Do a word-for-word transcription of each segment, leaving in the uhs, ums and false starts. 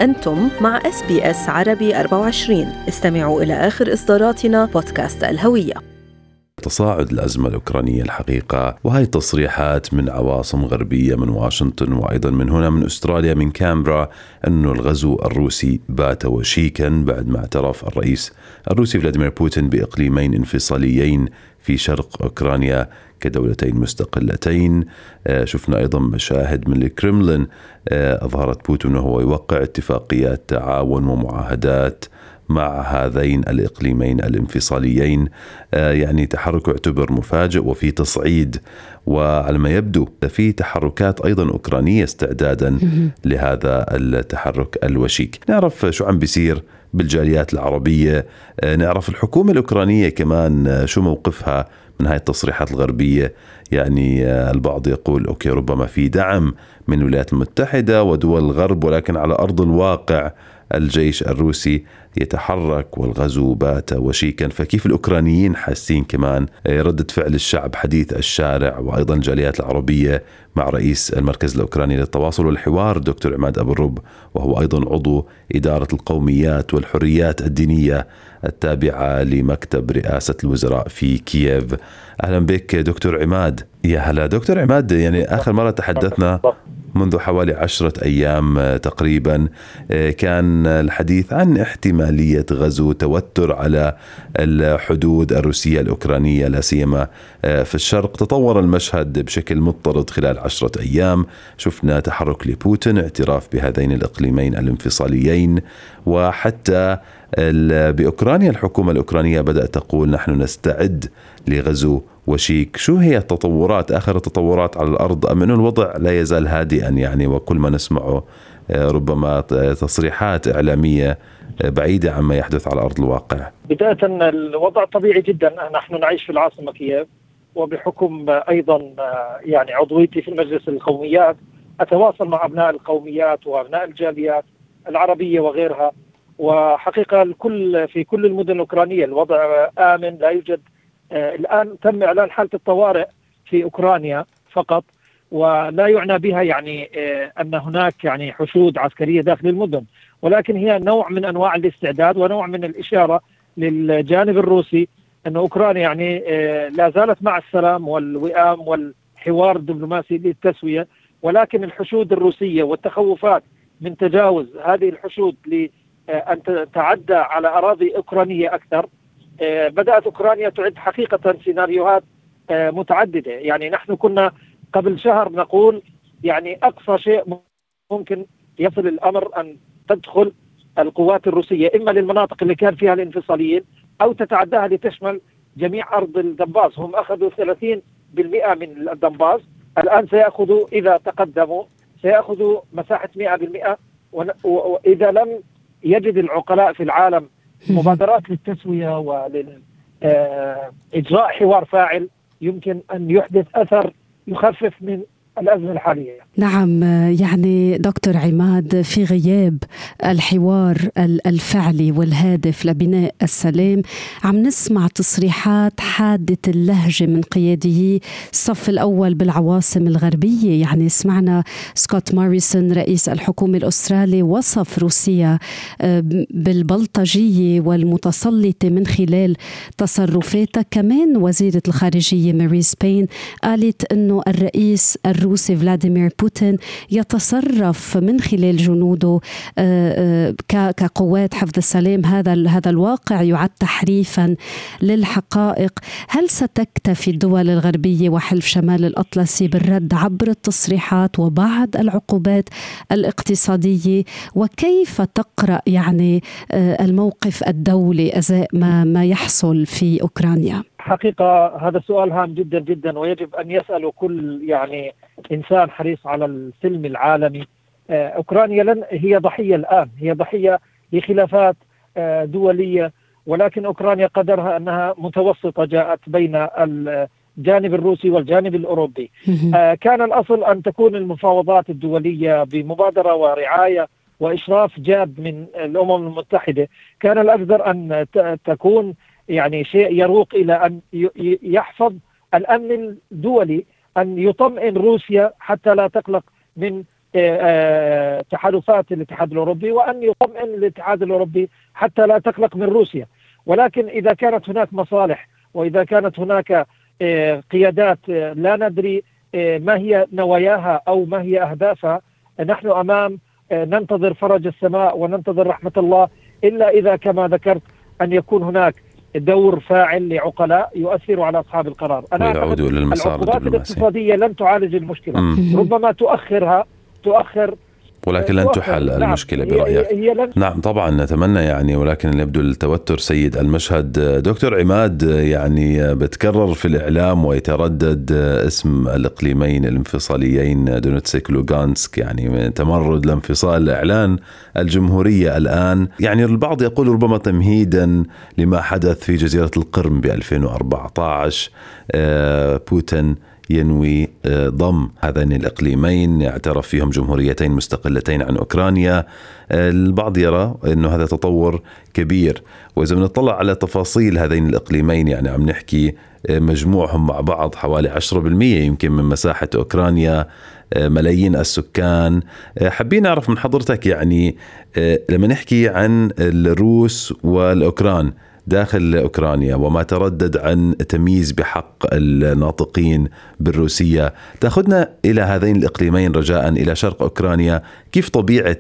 أنتم مع إس بي إس عربي أربعة وعشرين. استمعوا إلى آخر إصداراتنا بودكاست الهوية. تصاعد الأزمة الأوكرانية الحقيقة، وهي تصريحات من عواصم غربية، من واشنطن وأيضا من هنا من أستراليا من كامبرا، أنه الغزو الروسي بات وشيكا بعد ما اعترف الرئيس الروسي فلاديمير بوتين بإقليمين انفصاليين في شرق أوكرانيا كدولتين مستقلتين. شفنا أيضا مشاهد من الكرملين أظهرت بوتين أنه هو يوقع اتفاقيات تعاون ومعاهدات مع هذين الإقليمين الانفصاليين. يعني تحرك يعتبر مفاجئ وفي تصعيد، وعلى ما يبدو في تحركات أيضا أوكرانية استعدادا لهذا التحرك الوشيك. نعرف شو عم بيصير بالجاليات العربية، نعرف الحكومة الأوكرانية كمان شو موقفها من هاي التصريحات الغربية. يعني البعض يقول أوكي ربما في دعم من الولايات المتحدة ودول الغرب، ولكن على أرض الواقع الجيش الروسي يتحرك والغزو بات وشيكا. فكيف الأوكرانيين حاسين كمان ردة فعل الشعب حديث الشارع وأيضا الجاليات العربية مع رئيس المركز الأوكراني للتواصل والحوار دكتور عماد أبو الرب، وهو أيضا عضو إدارة القوميات والحريات الدينية التابعة لمكتب رئاسة الوزراء في كييف. أهلا بك دكتور عماد. يا هلا دكتور عماد. يعني آخر مرة تحدثنا منذ حوالي عشرة أيام تقريبا، كان الحديث عن احتمالية غزو، توتر على الحدود الروسية الأوكرانية لا سيما في الشرق. تطور المشهد بشكل مضطرد خلال عشرة أيام، شفنا تحرك لبوتين، اعتراف بهذين الإقليمين الانفصاليين، وحتى بأوكرانيا الحكومة الأوكرانية بدأت تقول نحن نستعد لغزو وشيك. شو هي التطورات، آخر التطورات على الأرض، أم أنه الوضع لا يزال هادئا يعني وكل ما نسمعه ربما تصريحات إعلامية بعيدة عما يحدث على أرض الواقع؟ بداية الوضع طبيعي جدا. نحن نعيش في العاصمة كييف، وبحكم أيضا يعني عضويتي في المجلس القوميات أتواصل مع أبناء القوميات وأبناء الجاليات العربية وغيرها. وحقيقة الكل في كل المدن الأوكرانية الوضع آمن، لا يوجد آه الآن تم إعلان حالة الطوارئ في أوكرانيا فقط، ولا يعنى بها يعني آه أن هناك يعني حشود عسكرية داخل المدن، ولكن هي نوع من أنواع الاستعداد ونوع من الإشارة للجانب الروسي أن أوكرانيا يعني آه لا زالت مع السلام والوئام والحوار الدبلوماسي للتسوية، ولكن الحشود الروسية والتخوفات من تجاوز هذه الحشود ل أن تتعدى على أراضي أوكرانية أكثر. بدأت أوكرانيا تعد حقيقة سيناريوهات متعددة. يعني نحن كنا قبل شهر نقول يعني أقصى شيء ممكن يصل الأمر أن تدخل القوات الروسية إما للمناطق اللي كان فيها الانفصاليين أو تتعداها لتشمل جميع أرض الدنباس. هم أخذوا ثلاثين بالمئة من الدنباس، الآن سيأخذوا إذا تقدموا سيأخذوا مساحة مئة بالمئة، وإذا لم يجد العقلاء في العالم مبادرات للتسوية ولإجراء حوار فاعل يمكن أن يحدث أثر يخفف من الأزمة الحالية. نعم، يعني دكتور عماد، في غياب الحوار الفعلي والهادف لبناء السلام عم نسمع تصريحات حادة اللهجة من قياديي الصف الأول بالعواصم الغربية. يعني سمعنا سكوت ماريسون رئيس الحكومة الأسترالي وصف روسيا بالبلطجية والمتسلطة من خلال تصرفاتها. كمان وزيرة الخارجية ماري سبين قالت أنه الرئيس الروسي فلاديمير بوتين يتصرف من خلال جنوده كقوات حفظ السلام. هذا هذا الواقع يعد تحريفا للحقائق. هل ستكتفي الدول الغربية وحلف شمال الأطلسي بالرد عبر التصريحات وبعض العقوبات الاقتصادية؟ وكيف تقرأ يعني الموقف الدولي أزاء ما ما يحصل في أوكرانيا؟ حقيقة هذا سؤال هام جدا جدا، ويجب أن يسأله كل يعني إنسان حريص على السلم العالمي. أوكرانيا لن هي ضحية الآن، هي ضحية لخلافات دولية، ولكن أوكرانيا قدرها أنها متوسطة، جاءت بين الجانب الروسي والجانب الأوروبي. كان الأصل أن تكون المفاوضات الدولية بمبادرة ورعاية وإشراف جاد من الأمم المتحدة. كان الأقدر أن تكون يعني شيء يروق إلى أن يحفظ الأمن الدولي، أن يطمئن روسيا حتى لا تقلق من تحالفات الاتحاد الأوروبي وأن يطمئن الاتحاد الأوروبي حتى لا تقلق من روسيا. ولكن إذا كانت هناك مصالح وإذا كانت هناك قيادات لا ندري ما هي نواياها أو ما هي أهدافها، نحن أمام ننتظر فرج السماء وننتظر رحمة الله، إلا إذا كما ذكرت أن يكون هناك دور فاعل لعقلاء يؤثر على أصحاب القرار. أنا أعتقد العقوبات الاقتصادية لن تعالج المشكلة، مم. ربما تؤخرها تؤخر ولكن لن تحل المشكلة برأيك؟ هي هي نعم طبعا نتمنى يعني، ولكن يبدو التوتر سيد المشهد. دكتور عماد، يعني بتكرر في الإعلام ويتردد اسم الإقليمين الانفصاليين دونيتسك ولوغانسك، يعني تمرد لانفصال إعلان الجمهورية الآن. يعني البعض يقول ربما تمهيدا لما حدث في جزيرة القرم ب ألفين وأربعة عشر، بوتين ينوي ضم هذين الإقليمين اعترف فيهم جمهوريتين مستقلتين عن أوكرانيا. البعض يرى أنه هذا تطور كبير، وإذا بنطلع على تفاصيل هذين الإقليمين يعني عم نحكي مجموعهم مع بعض حوالي عشرة بالمئة يمكن من مساحة أوكرانيا، ملايين السكان. حابين نعرف من حضرتك يعني لما نحكي عن الروس والأوكران داخل أوكرانيا وما تردد عن تمييز بحق الناطقين بالروسية، تأخذنا إلى هذين الإقليمين رجاء إلى شرق أوكرانيا. كيف طبيعة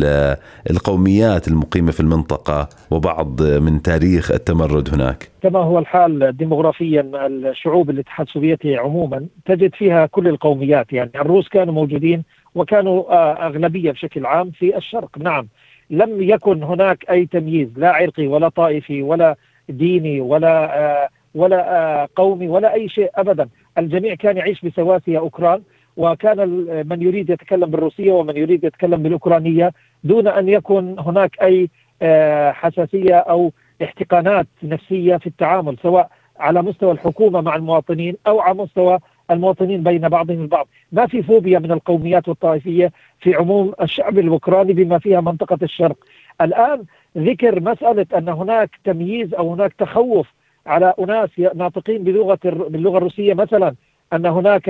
القوميات المقيمة في المنطقة وبعض من تاريخ التمرد هناك؟ كما هو الحال ديموغرافيا، الشعوب الاتحاد السوفيتي عموما تجد فيها كل القوميات. يعني الروس كانوا موجودين وكانوا أغلبية بشكل عام في الشرق. نعم، لم يكن هناك أي تمييز لا عرقي ولا طائفي ولا ديني ولا آه ولا آه قومي ولا أي شيء أبدا. الجميع كان يعيش بسواسية أوكران، وكان من يريد يتكلم بالروسية ومن يريد يتكلم بالأوكرانية دون أن يكون هناك أي آه حساسية أو احتقانات نفسية في التعامل، سواء على مستوى الحكومة مع المواطنين أو على مستوى المواطنين بين بعضهم البعض. ما في فوبيا من القوميات والطائفية في عموم الشعب الأوكراني بما فيها منطقة الشرق. الآن ذكر مسألة أن هناك تمييز أو هناك تخوف على أناس ناطقين بلغة باللغة الروسية مثلا، أن هناك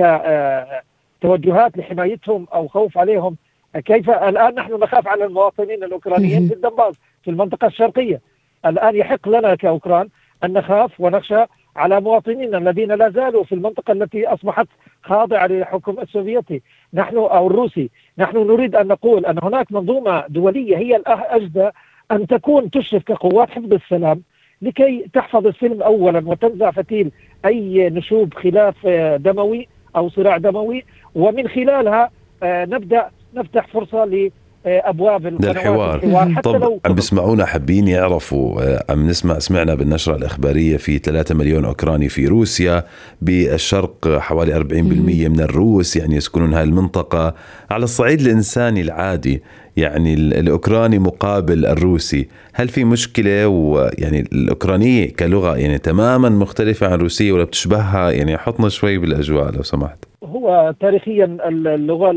توجهات لحمايتهم أو خوف عليهم. كيف الآن نحن نخاف على المواطنين الأوكرانيين في الدنباس في المنطقة الشرقية؟ الآن يحق لنا كأوكران أن نخاف ونخشى على مواطنينا الذين لا زالوا في المنطقة التي أصبحت خاضعة للحكم السوفيتي نحن أو الروسي. نحن نريد أن نقول أن هناك منظومة دولية هي الأجدى أن تكون تشرف كقوات حفظ السلام لكي تحفظ السلم أولا وتنزع فتيل أي نشوب خلاف دموي أو صراع دموي، ومن خلالها نبدأ نفتح فرصة ل أبواب الحوار. طب عم بيسمعونا حابين يعرفوا، عم نسمع سمعنا بالنشرة الإخبارية في ثلاثة مليون أوكراني في روسيا، بالشرق حوالي أربعين بالمئة من الروس يعني يسكنون هذه المنطقة. على الصعيد الإنساني العادي يعني الأوكراني مقابل الروسي، هل في مشكلة؟ ويعني الأوكرانية كلغة يعني تماما مختلفة عن الروسية ولا بتشبهها؟ يعني حطنا شوي بالأجواء لو سمحت. هو تاريخيا اللغة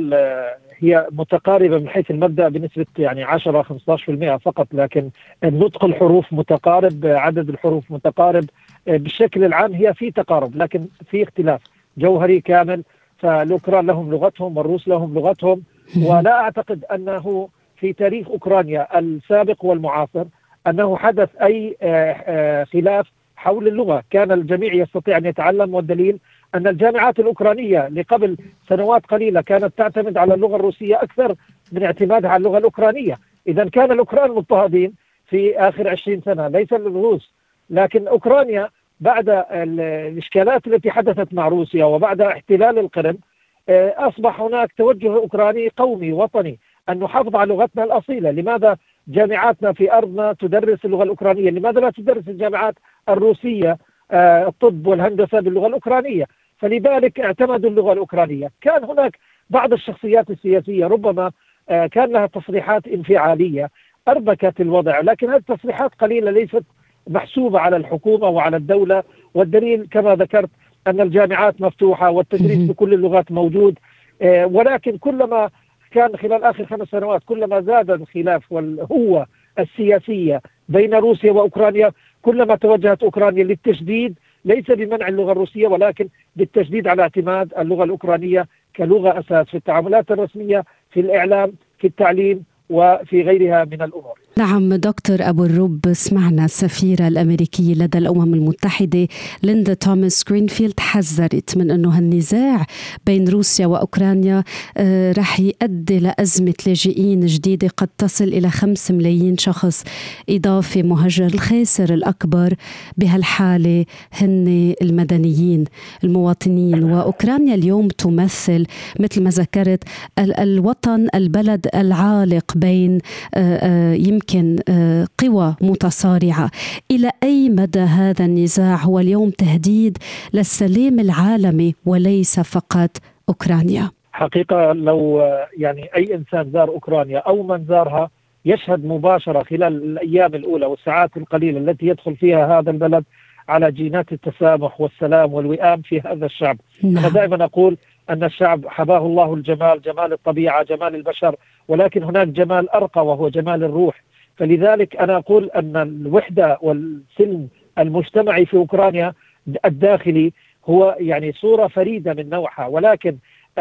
هي متقاربة من حيث المبدأ بنسبة يعني عشرة خمسة عشر بالمئة فقط، لكن النطق الحروف متقارب، عدد الحروف متقارب. بالشكل العام هي في تقارب لكن في اختلاف جوهري كامل. فالأوكران لهم لغتهم والروس لهم لغتهم، ولا أعتقد أنه في تاريخ أوكرانيا السابق والمعاصر أنه حدث أي خلاف حول اللغة. كان الجميع يستطيع أن يتعلم، والدليل أن الجامعات الأوكرانية لقبل سنوات قليلة كانت تعتمد على اللغة الروسية أكثر من اعتمادها على اللغة الأوكرانية. إذا كان الأوكران مضطهدين في آخر عشرين سنة ليس الروس، لكن أوكرانيا بعد الإشكالات التي حدثت مع روسيا وبعد احتلال القرم أصبح هناك توجه أوكراني قومي وطني أن نحافظ على لغتنا الأصيلة. لماذا جامعاتنا في أرضنا تدرس اللغة الأوكرانية؟ لماذا لا تدرس الجامعات الروسية الطب والهندسة باللغة الأوكرانية؟ فلذلك اعتمدوا اللغة الأوكرانية. كان هناك بعض الشخصيات السياسية ربما كان لها تصريحات انفعالية أربكت الوضع، لكن هذه التصريحات قليلة ليست محسوبة على الحكومة وعلى الدولة. والدليل كما ذكرت أن الجامعات مفتوحة والتدريس بكل اللغات موجود. ولكن كلما كان خلال آخر خمس سنوات كلما زاد الخلاف والهوة السياسية بين روسيا وأوكرانيا كلما توجهت أوكرانيا للتشديد، ليس بمنع اللغة الروسية ولكن بالتشديد على اعتماد اللغة الأوكرانية كلغة أساس في التعاملات الرسمية، في الإعلام، في التعليم، وفي غيرها من الأمور. نعم دكتور أبو الرب، سمعنا السفيرة الأمريكية لدى الأمم المتحدة ليندا توماس جرينفيلد حذرت من أنه النزاع بين روسيا وأوكرانيا آه رح يؤدي لأزمة لاجئين جديدة قد تصل إلى خمس ملايين شخص إضافي مهجر. الخاسر الأكبر بهالحالة هن المدنيين المواطنين، وأوكرانيا اليوم تمثل مثل ما ذكرت ال- الوطن البلد العالق بين آه آه يمكن يمكن قوى متصارعة. إلى أي مدى هذا النزاع هو اليوم تهديد للسلام العالمي وليس فقط أوكرانيا؟ حقيقة لو يعني أي إنسان زار أوكرانيا أو من زارها يشهد مباشرة خلال الأيام الأولى والساعات القليلة التي يدخل فيها هذا البلد على جينات التسامح والسلام والوئام في هذا الشعب. نعم. أنا دائما أقول أن الشعب حباه الله الجمال، جمال الطبيعة، جمال البشر، ولكن هناك جمال أرقى وهو جمال الروح. فلذلك أنا أقول أن الوحدة والسلم المجتمعي في أوكرانيا الداخلي هو يعني صورة فريدة من نوعها، ولكن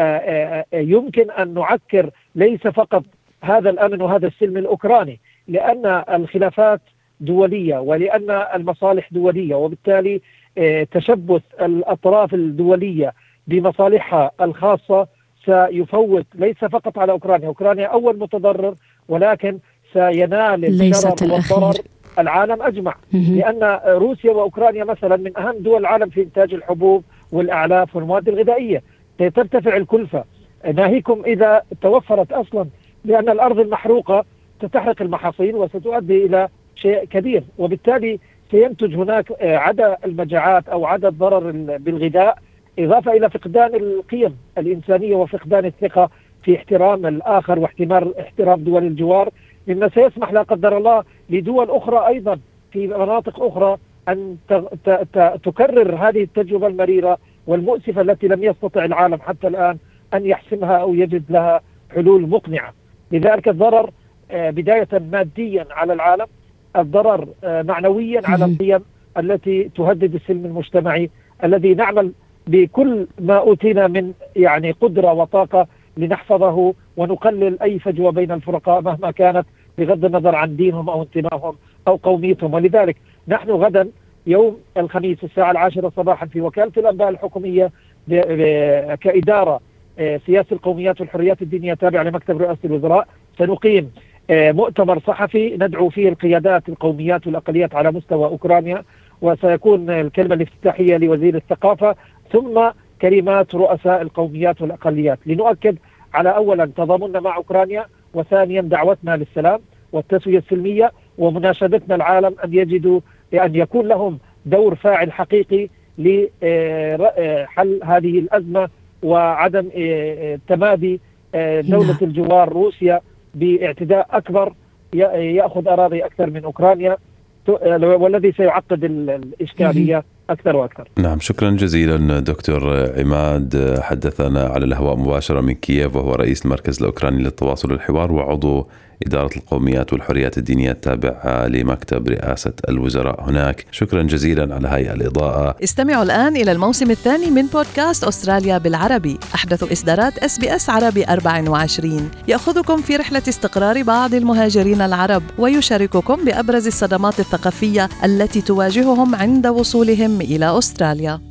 يمكن أن نعكر ليس فقط هذا الأمن وهذا السلم الأوكراني، لأن الخلافات دولية ولأن المصالح دولية، وبالتالي تشبث الأطراف الدولية بمصالحها الخاصة سيفوت ليس فقط على أوكرانيا. أوكرانيا أول متضرر، ولكن سينال الشرر والضرر العالم أجمع، لأن روسيا وأوكرانيا مثلا من أهم دول العالم في إنتاج الحبوب والأعلاف والمواد الغذائية. ترتفع الكلفة، ناهيكم إذا توفرت أصلا، لأن الأرض المحروقة ستحرق المحاصيل وستؤدي إلى شيء كبير، وبالتالي سينتج هناك عدد المجاعات أو عدد ضرر بالغذاء، إضافة إلى فقدان القيم الإنسانية وفقدان الثقة في احترام الآخر واحتمال احترام دول الجوار، مما سيسمح لا قدر الله لدول أخرى أيضا في مناطق أخرى أن تكرر هذه التجربة المريرة والمؤسفة التي لم يستطع العالم حتى الآن أن يحسمها أو يجد لها حلول مقنعة. لذلك الضرر بداية ماديا على العالم، الضرر معنويا على القيم التي تهدد السلم المجتمعي الذي نعمل بكل ما أوتينا من يعني قدرة وطاقة لنحفظه ونقلل أي فجوة بين الفرقاء مهما كانت، بغض النظر عن دينهم أو انتمائهم أو قوميتهم. ولذلك نحن غدا يوم الخميس الساعة العاشرة صباحا في وكالة الأنباء الحكومية كإدارة سياسة القوميات والحريات الدينية تابعة لمكتب رئاسة الوزراء سنقيم مؤتمر صحفي ندعو فيه القيادات القوميات والأقليات على مستوى أوكرانيا، وسيكون الكلمة الافتتاحية لوزير الثقافة ثم كلمات رؤساء القوميات والأقليات، لنؤكد على أولا تضامننا مع أوكرانيا، وثانيا دعوتنا للسلام والتسوية السلمية، ومناشدتنا العالم أن يجدوا أن يكون لهم دور فاعل حقيقي لحل هذه الأزمة وعدم تمادي دولة الجوار روسيا باعتداء أكبر يأخذ أراضي أكثر من أوكرانيا، والذي سيعقد الإشكالية أكثر وأكثر. نعم، شكرا جزيلا دكتور عماد، حدثنا على الهواء مباشرة من كييف، وهو رئيس المركز الأوكراني للتواصل والحوار وعضو إدارة القوميات والحريات الدينية التابعة لمكتب رئاسة الوزراء هناك. شكرا جزيلا على هاي الإضاءة. استمعوا الآن إلى الموسم الثاني من بودكاست أستراليا بالعربي، أحدث إصدارات إس بي إس عربي أربعة وعشرين، يأخذكم في رحلة استقرار بعض المهاجرين العرب ويشارككم بأبرز الصدمات الثقافية التي تواجههم عند وصولهم إلى أستراليا.